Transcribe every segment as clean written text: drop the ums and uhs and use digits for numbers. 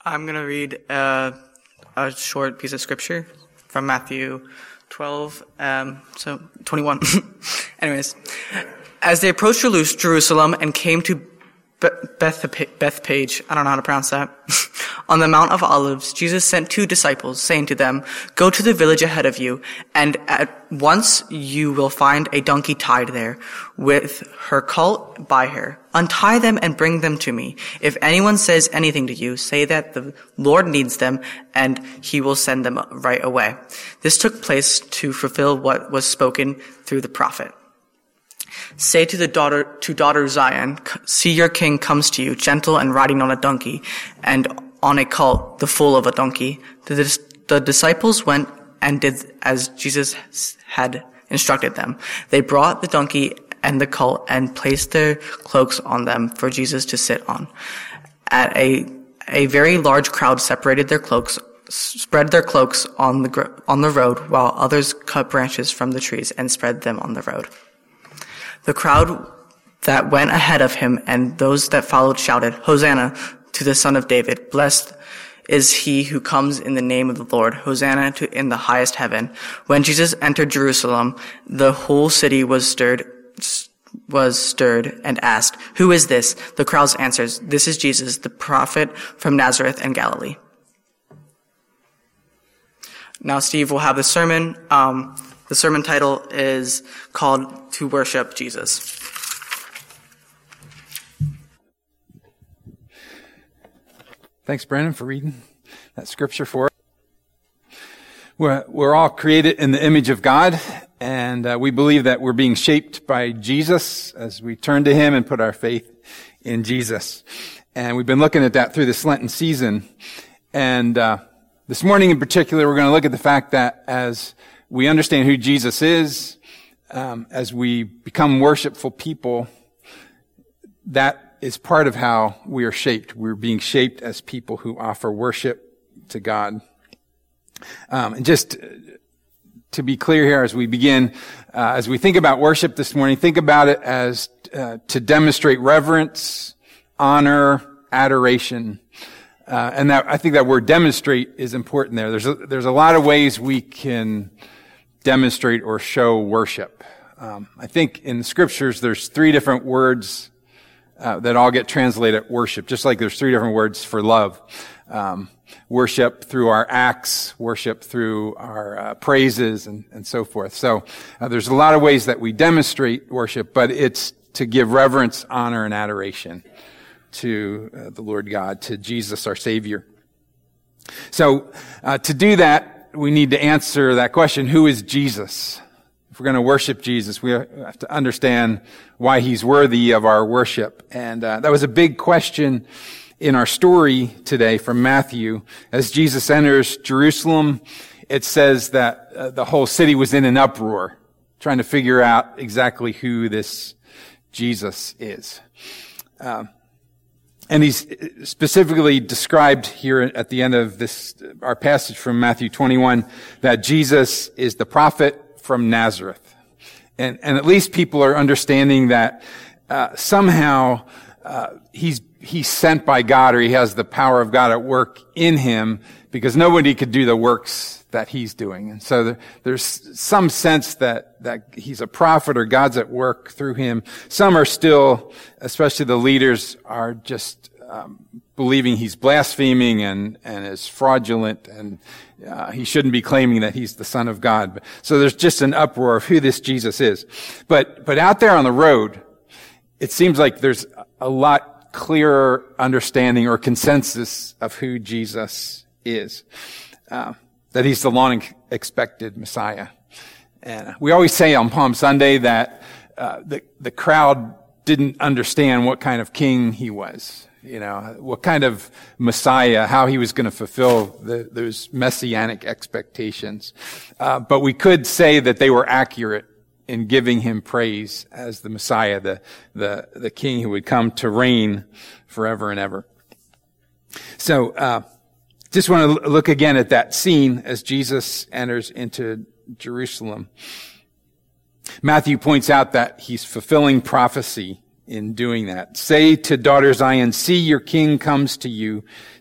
I'm going to read a short piece of scripture from Matthew 12, 21. Anyways, as they approached Jerusalem and came to Bethpage, I don't know how to pronounce that, on the Mount of Olives, Jesus sent 2 disciples, saying to them, "Go to the village ahead of you, and at once you will find a donkey tied there, with her colt by her. Untie them and bring them to me. If anyone says anything to you, say that the Lord needs them, and he will send them right away." This took place to fulfill what was spoken through the prophet. "Say to daughter Zion, see your king comes to you, gentle and riding on a donkey, and on a colt, the foal of a donkey." The disciples went and did as Jesus had instructed them. They brought the donkey and the colt and placed their cloaks on them for Jesus to sit on. At a very large crowd spread their cloaks on the road, while others cut branches from the trees and spread them on the road. The crowd that went ahead of him and those that followed shouted, "Hosanna to the Son of David. Blessed is he who comes in the name of the Lord. Hosanna in the highest heaven." When Jesus entered Jerusalem, the whole city was stirred and asked, "Who is this?" The crowd answers, "This is Jesus, the prophet from Nazareth in Galilee." Now Steve will have the sermon. The sermon title is called "To Worship Jesus." Thanks, Brandon, for reading that scripture for us. We're all created in the image of God, and we believe that we're being shaped by Jesus as we turn to him and put our faith in Jesus. And we've been looking at that through this Lenten season. And this morning in particular, we're going to look at the fact that as we understand who Jesus is, as we become worshipful people, that is part of how we are shaped. We're being shaped as people who offer worship to God. And just to be clear here as we begin, as we think about worship this morning, think about it as to demonstrate reverence, honor, adoration. And that, I think that word demonstrate is important there. There's a lot of ways we can demonstrate or show worship. I think in the scriptures there's 3 different words that all get translated worship, just like there's 3 different words for love. Worship through our acts, worship through our praises, and so forth. So there's a lot of ways that we demonstrate worship, but it's to give reverence, honor, and adoration to the Lord God, to Jesus our Savior. So to do that, we need to answer that question, who is Jesus? If we're going to worship Jesus, we have to understand why he's worthy of our worship. And that was a big question in our story today from Matthew. As Jesus enters Jerusalem, it says that the whole city was in an uproar, trying to figure out exactly who this Jesus is. And he's specifically described here at the end of our passage from Matthew 21, that Jesus is the prophet from Nazareth. And at least people are understanding that, somehow, he's sent by God, or he has the power of God at work in him, because nobody could do the works that he's doing. And so there's some sense that he's a prophet or God's at work through him. Some are still, especially the leaders, are just believing he's blaspheming and is fraudulent, and he shouldn't be claiming that he's the Son of God. So there's just an uproar of who this Jesus is. But out there on the road, it seems like there's a lot clearer understanding or consensus of who Jesus is. That he's the long-expected Messiah. And we always say on Palm Sunday that the crowd didn't understand what kind of king he was. You know, what kind of Messiah, how he was going to fulfill those messianic expectations. But we could say that they were accurate in giving him praise as the Messiah, the king who would come to reign forever and ever. So, just want to look again at that scene as Jesus enters into Jerusalem. Matthew points out that he's fulfilling prophecy in doing that. "Say to daughter Zion, see your king comes to you,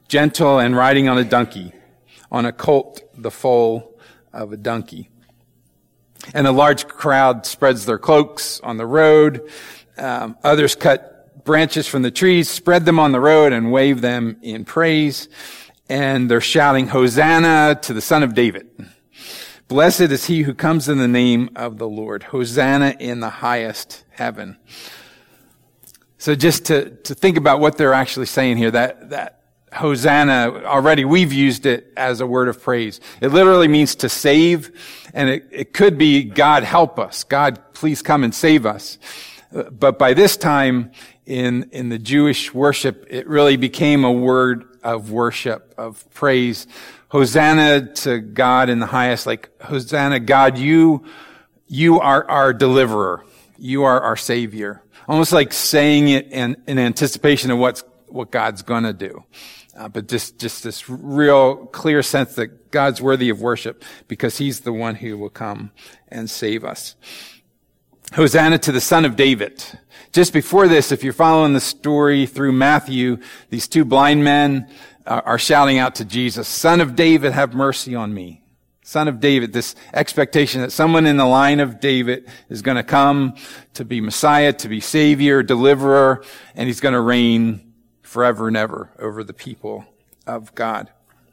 gentle and riding on a donkey, on a colt, the foal of a donkey. And a large crowd spreads their cloaks on the road. Others cut branches from the trees, spread them on the road, and wave them in praise. And they're shouting, Hosanna to the Son of David. Blessed is he who comes in the name of the Lord. Hosanna in the highest heaven. So just to think about what they're actually saying here, that Hosanna, already we've used it as a word of praise. It literally means to save, and it could be God help us. God, please come and save us. But by this time in the Jewish worship, it really became a word of worship, of praise. Hosanna to God in the highest, like Hosanna, God, you are our deliverer. You are our savior. Almost like saying it in anticipation of what God's gonna do. But just this real clear sense that God's worthy of worship because he's the one who will come and save us. Hosanna to the Son of David. Just before this, if you're following the story through Matthew, these two blind men are shouting out to Jesus, Son of David, have mercy on me. Son of David, this expectation that someone in the line of David is going to come to be Messiah, to be Savior, Deliverer, and he's going to reign forever and ever over the people of God.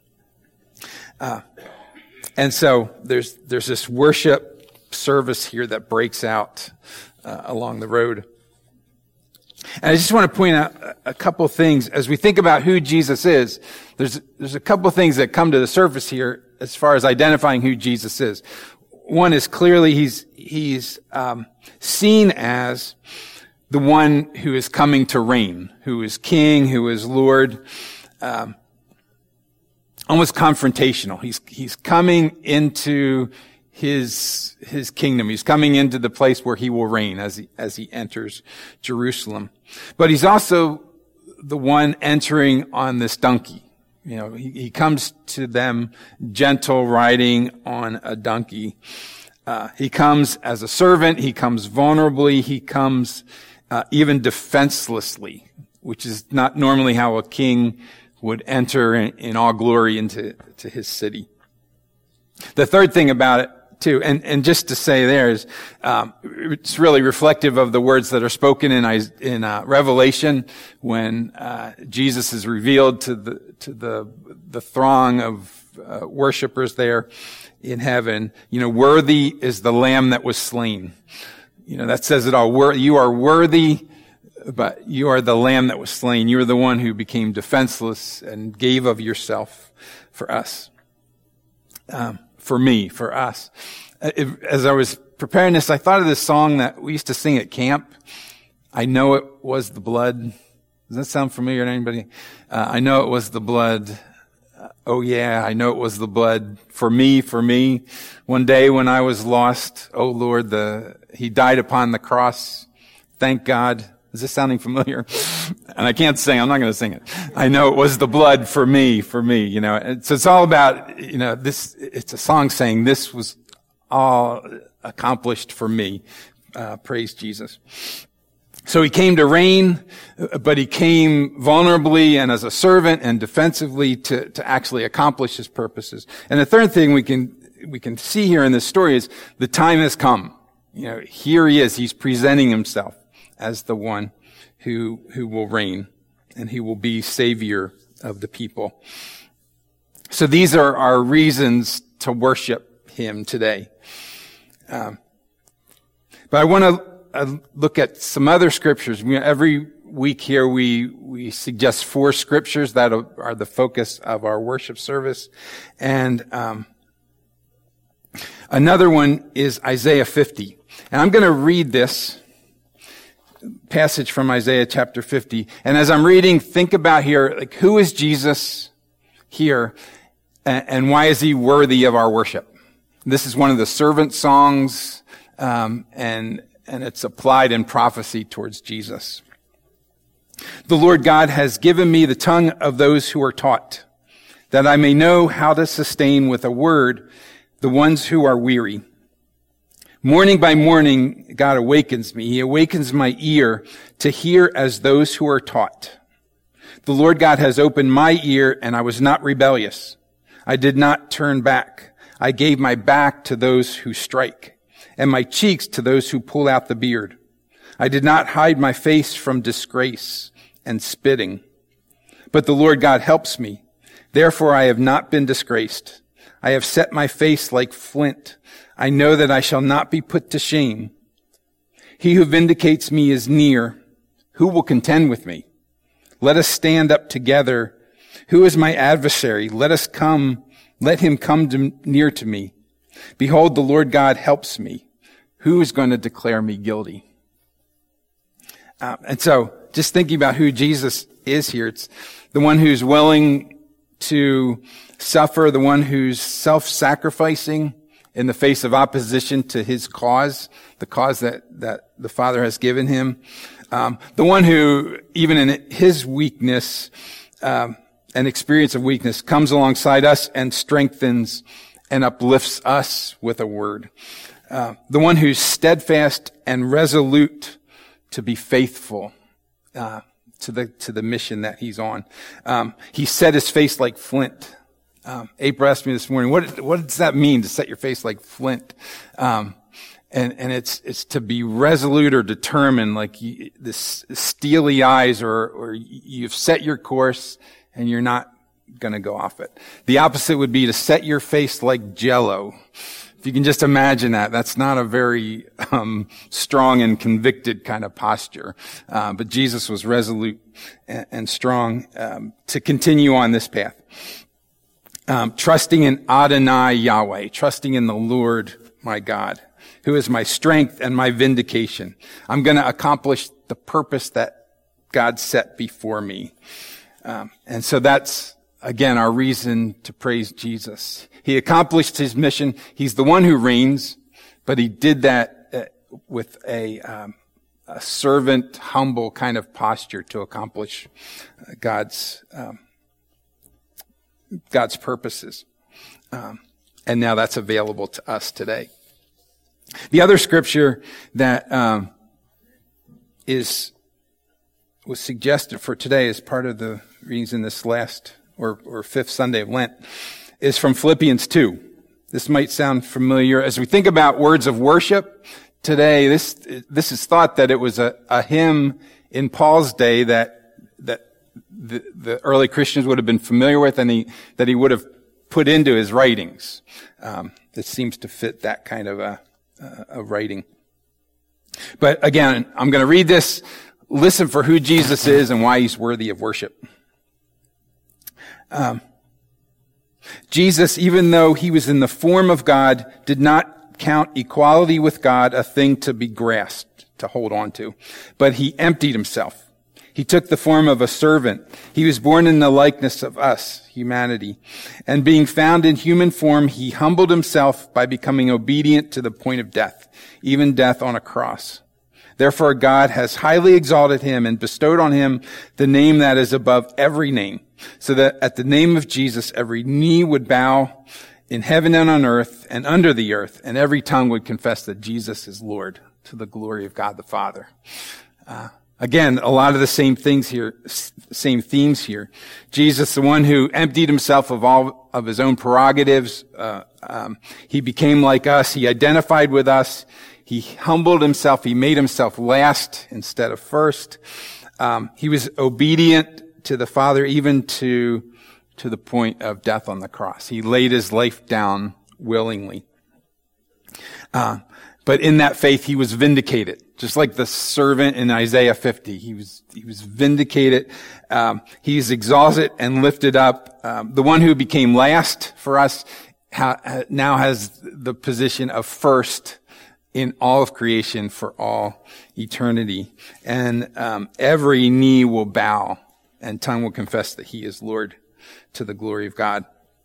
And so there's this worship service here that breaks out along the road. And I just want to point out a couple things as we think about who Jesus is. There's a couple things that come to the surface here as far as identifying who Jesus is. One is clearly he's seen as the one who is coming to reign, who is king, who is Lord, almost confrontational. He's coming into his kingdom. He's coming into the place where he will reign as he enters Jerusalem. But he's also the one entering on this donkey. You know, he comes to them gentle, riding on a donkey. He comes as a servant. He comes vulnerably. He comes even defenselessly, which is not normally how a king would enter in all glory into his city. The third thing about it, too, and just to say there is, it's really reflective of the words that are spoken in Revelation when Jesus is revealed to the throng of worshipers there in heaven. You know, worthy is the Lamb that was slain. You know, that says it all. You are worthy, but you are the Lamb that was slain. You are the one who became defenseless and gave of yourself for us. For me, for us. As I was preparing this, I thought of this song that we used to sing at camp. I know it was the blood. Does that sound familiar to anybody? I know it was the blood. Oh yeah, I know it was the blood for me. One day when I was lost, oh Lord, he died upon the cross. Thank God. Is this sounding familiar? And I can't sing. I'm not going to sing it. I know it was the blood for me, you know. And so it's all about, you know, this, it's a song saying this was all accomplished for me. Praise Jesus. So he came to reign, but he came vulnerably and as a servant and defensively to actually accomplish his purposes. And the third thing we can see here in this story is the time has come. You know, here he is. He's presenting himself as the one who will reign and he will be savior of the people. So these are our reasons to worship him today. But I want to look at some other scriptures. Every week here we suggest 4 scriptures that are the focus of our worship service. And another one is Isaiah 50. And I'm going to read this passage from Isaiah chapter 50. And as I'm reading, think about here, like, who is Jesus here and why is he worthy of our worship? This is one of the servant songs, and it's applied in prophecy towards Jesus. The Lord God has given me the tongue of those who are taught, that I may know how to sustain with a word the ones who are weary. Morning by morning, God awakens me. He awakens my ear to hear as those who are taught. The Lord God has opened my ear, and I was not rebellious. I did not turn back. I gave my back to those who strike, and my cheeks to those who pull out the beard. I did not hide my face from disgrace and spitting. But the Lord God helps me. Therefore I have not been disgraced. I have set my face like flint. I know that I shall not be put to shame. He who vindicates me is near. Who will contend with me? Let us stand up together. Who is my adversary? Let him come near to me. Behold, the Lord God helps me. Who is going to declare me guilty? And so, just thinking about who Jesus is here, it's the one who's willing to suffer, the one who's self-sacrificing in the face of opposition to his cause, the cause that the Father has given him. The one who, even in his weakness, and experience of weakness, comes alongside us and strengthens and uplifts us with a word. The one who's steadfast and resolute to be faithful to the mission that he's on. He set his face like flint. April asked me this morning, what does that mean, to set your face like flint? And it's to be resolute or determined, like this steely eyes, or you've set your course and you're not going to go off it. The opposite would be to set your face like Jell-O. If you can just imagine that, that's not a very strong and convicted kind of posture. But Jesus was resolute and strong to continue on this path. Trusting in Adonai Yahweh, trusting in the Lord my God, who is my strength and my vindication. I'm going to accomplish the purpose that God set before me. And so that's, again, our reason to praise Jesus. He accomplished his mission. He's the one who reigns, but he did that with a servant, humble kind of posture to accomplish God's purposes. And now that's available to us today. The other scripture that was suggested for today as part of the readings in this last or fifth Sunday of Lent is from Philippians 2. This might sound familiar. As we think about words of worship today, this is thought that it was a hymn in Paul's day that the early Christians would have been familiar with, and that he would have put into his writings. It seems to fit that kind of a writing. But again, I'm going to read this. Listen for who Jesus is and why he's worthy of worship. Jesus, even though he was in the form of God, did not count equality with God a thing to be grasped, to hold on to, but he emptied himself. He took the form of a servant. He was born in the likeness of us, humanity. And being found in human form, he humbled himself by becoming obedient to the point of death, even death on a cross. Therefore, God has highly exalted him and bestowed on him the name that is above every name, so that at the name of Jesus, every knee would bow in heaven and on earth and under the earth, and every tongue would confess that Jesus is Lord, to the glory of God the Father. Again, a lot of the same things here, same themes here. Jesus, the one who emptied himself of all of his own prerogatives, he became like us. He identified with us. He humbled himself. He made himself last instead of first. He was obedient to the Father, even to the point of death on the cross. He laid his life down willingly. But in that faith, he was vindicated. Just like the servant in Isaiah 50. He was vindicated. He's exalted and lifted up. The one who became last for us now has the position of first in all of creation for all eternity. And every knee will bow and tongue will confess that he is Lord, to the glory of God.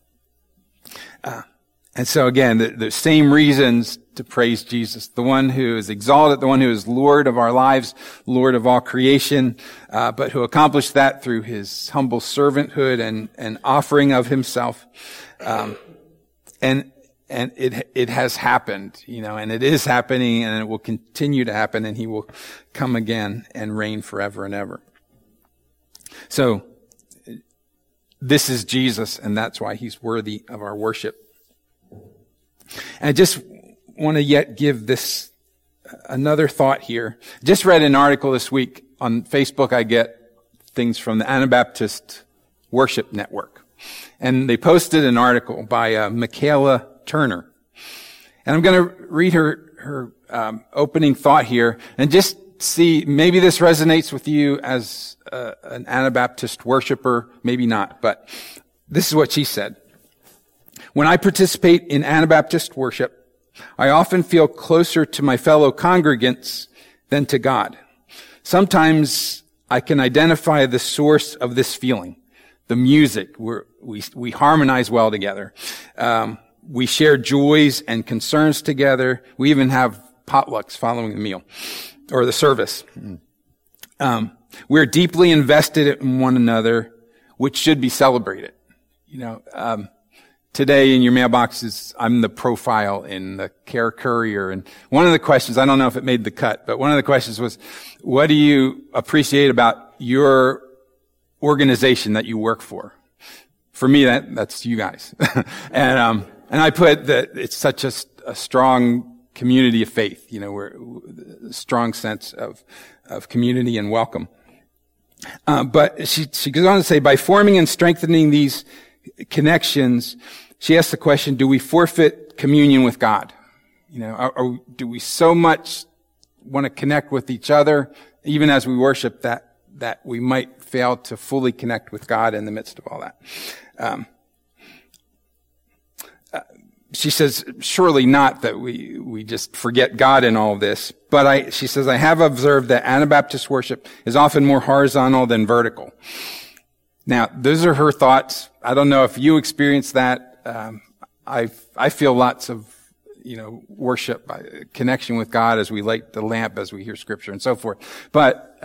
And so again, the same reasons to praise Jesus, the one who is exalted, the one who is Lord of our lives, Lord of all creation, but who accomplished that through his humble servanthood and offering of himself. And it has happened, and it is happening, and it will continue to happen, and he will come again and reign forever and ever. So this is Jesus, and that's why he's worthy of our worship. And I just want to yet give this another thought here. Just read an article this week on Facebook. I get things from the Anabaptist Worship Network. And they posted an article by Michaela Turner. And I'm going to read her opening thought here and just see, maybe this resonates with you as an Anabaptist worshiper, maybe not, but this is what she said. When I participate in Anabaptist worship, I often feel closer to my fellow congregants than to God. Sometimes I can identify the source of this feeling. The music, we harmonize well together. We share joys and concerns together. We even have potlucks following the meal or the service. We're deeply invested in one another, which should be celebrated. Today in your mailboxes, I'm the profile in the Care Courier. And one of the questions, I don't know if it made the cut, but one of the questions was, what do you appreciate about your organization that you work for? For me, that's you guys. And I put that it's such a strong community of faith. We're a strong sense of community and welcome. But she goes on to say, by forming and strengthening these connections, she asks the question, do we forfeit communion with God? Do we so much want to connect with each other, even as we worship, that we might fail to fully connect with God in the midst of all that? She says, surely not that we just forget God in all of this, but she says, I have observed that Anabaptist worship is often more horizontal than vertical. Now, those are her thoughts. I don't know if you experience that. I feel lots of, worship, connection with God as we light the lamp, as we hear scripture and so forth. But,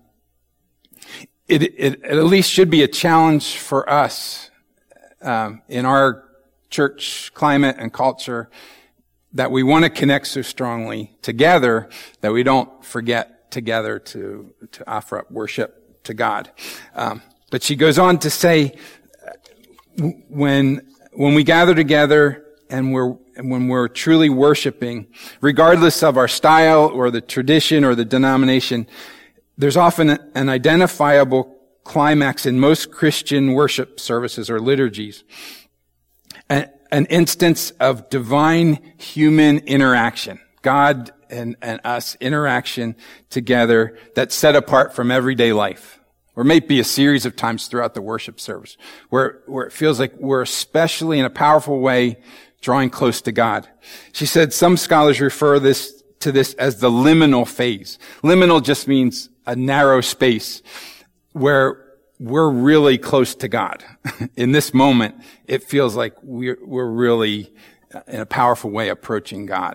it at least should be a challenge for us, in our church climate and culture, that we want to connect so strongly together that we don't forget together to offer up worship to God. But she goes on to say, when we gather together and when we're truly worshiping, regardless of our style or the tradition or the denomination, there's often an identifiable climax in most Christian worship services or liturgies. An instance of divine human interaction. God and us interaction together that's set apart from everyday life. Or may be a series of times throughout the worship service where it feels like we're especially in a powerful way drawing close to God. She said some scholars refer to this as the liminal phase. Liminal just means a narrow space where we're really close to God. In this moment, it feels like we're really in a powerful way approaching God.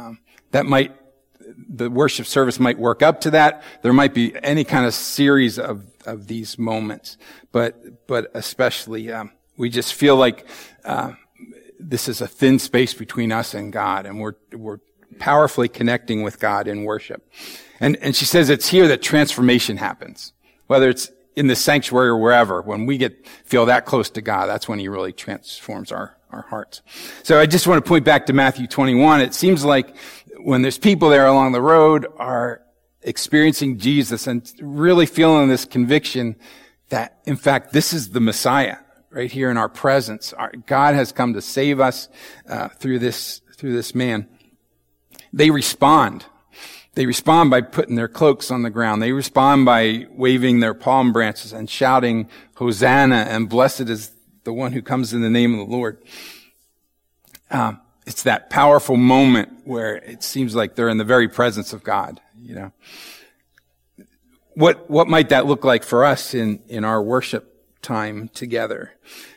The worship service might work up to that. There might be any kind of series of these moments, but especially, we just feel like, this is a thin space between us and God, and we're powerfully connecting with God in worship. And she says it's here that transformation happens. Whether it's in the sanctuary or wherever, when we feel that close to God, that's when he really transforms our hearts. So I just want to point back to Matthew 21. It seems like when there's people there along the road are experiencing Jesus and really feeling this conviction that, in fact, this is the Messiah right here in our presence. God has come to save us through this man. They respond. They respond by putting their cloaks on the ground. They respond by waving their palm branches and shouting, Hosanna, and blessed is the one who comes in the name of the Lord. It's that powerful moment where it seems like they're in the very presence of God, What might that look like for us in our worship time together?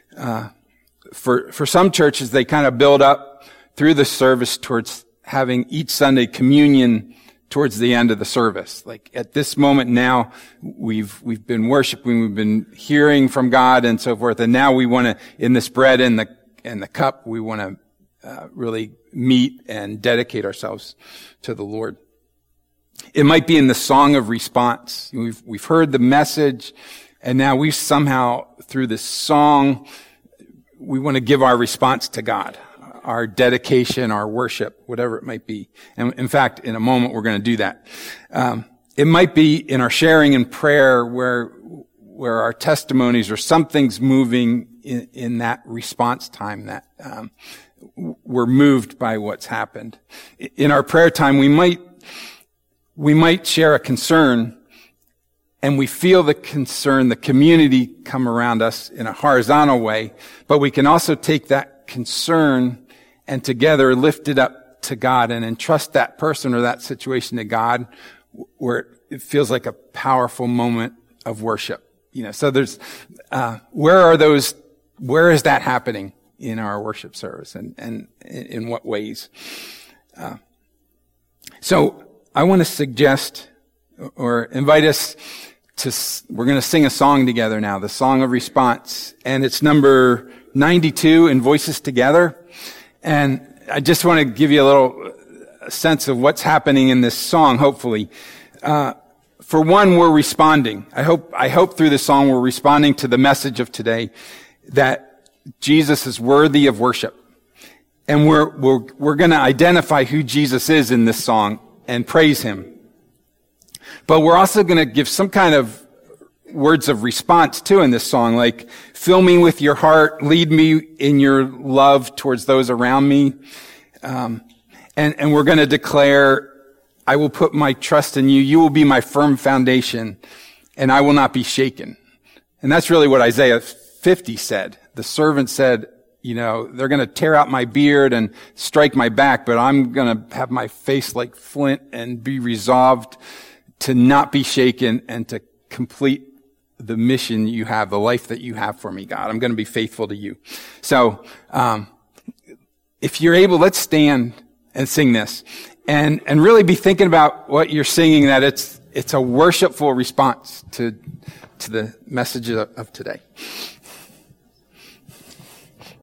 For some churches, they kind of build up through the service towards having each Sunday communion towards the end of the service. Like at this moment now, we've been worshiping, we've been hearing from God and so forth, and now we want to, in this bread and the cup, we want to really meet and dedicate ourselves to the Lord. It might be in the song of response. We've heard the message, And now we somehow, through this song, we want to give our response to God, our dedication, our worship, whatever it might be. And in fact, in a moment, we're going to do that. It might be in our sharing and prayer where our testimonies or something's moving in that response time that we're moved by what's happened. In our prayer time, we might share a concern, and we feel the concern, the community come around us in a horizontal way, but we can also take that concern and together lift it up to God and entrust that person or that situation to God, where it feels like a powerful moment of worship. So there's, where is that happening in our worship service, and in what ways? So I want to suggest or invite us we're going to sing a song together now, the Song of Response, and it's number 92 in Voices Together. And I just want to give you a little sense of what's happening in this song, hopefully. For one, we're responding. I hope through this song we're responding to the message of today that Jesus is worthy of worship. And we're going to identify who Jesus is in this song and praise him. But we're also going to give some kind of words of response too in this song, like, fill me with your heart, lead me in your love towards those around me. And we're going to declare, I will put my trust in you. You will be my firm foundation, and I will not be shaken. And that's really what Isaiah 50 said. The servant said, they're going to tear out my beard and strike my back, but I'm going to have my face like flint and be resolved to not be shaken and to complete the mission you have, the life that you have for me, God. I'm going to be faithful to you. So, if you're able, let's stand and sing this and really be thinking about what you're singing, that it's a worshipful response to the message of today.